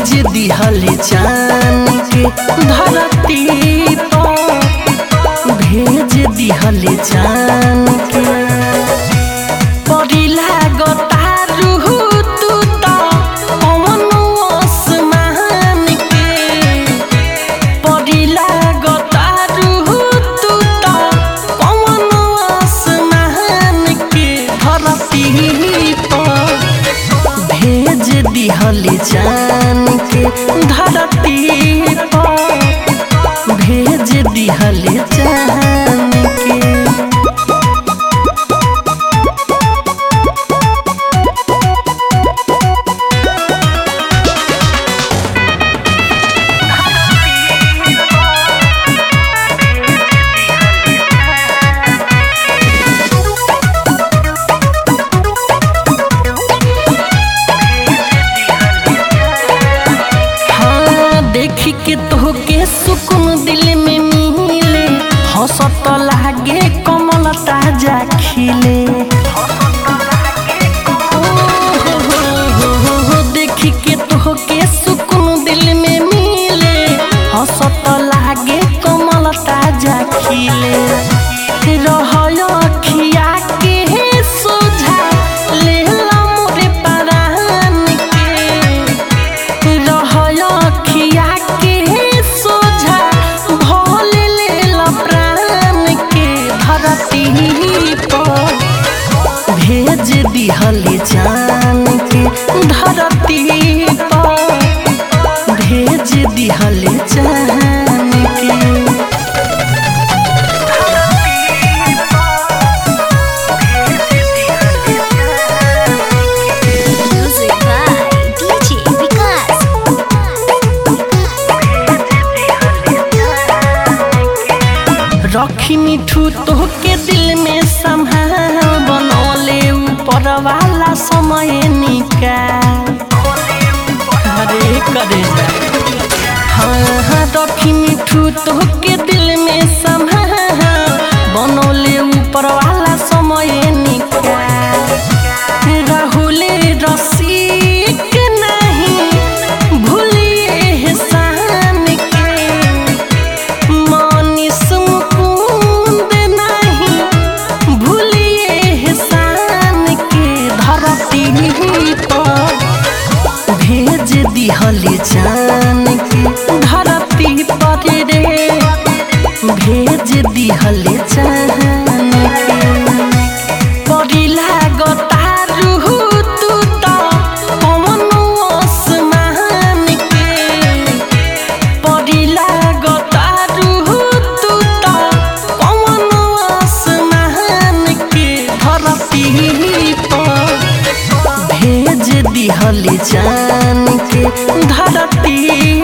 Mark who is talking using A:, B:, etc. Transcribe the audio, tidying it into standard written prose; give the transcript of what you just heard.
A: दिहले जान के धरती पर भेज दिहले जान के परिला गतारू तू तो पवन आसमान के परिला गतारू तू तो पवन आसमान के धरती पर भेज दिहले जान के धरती पर भेज दिहले जान के। देखी के तोहके सुकून दिल में मिले हंसत लागे कमल ताजा खिले देखी के तोहके सुकून दिल में मिले हंसत लागे कमल ताजा खिले रहय अखिया के सोझा लेला मोरे परान के रहय अखिया के सोझा भले लेला प्राण के धरती पर भेज दिहले जान के धरती पर भेज दिहले जान के। रखी मिठू तोहके दिल में संभाल बनौले ऊपर वाला समय निकाल हरे करे हाँ रखी मिठू तोहके दिल में संभाल बनौले ऊपर वाला समय निकाल राहुल रसिक नहीं भूलिए एहसान के मनीष मुकुंद नहीं भूलिए एहसान के धरती पर भेज दिहले जान के धरती पर रे भेज दिहले जान के परिला गतारू तू तो पवन आसमान के परिला गतारू तू तो पवन आसमान के धरती पर भेज दिहले जान के धरती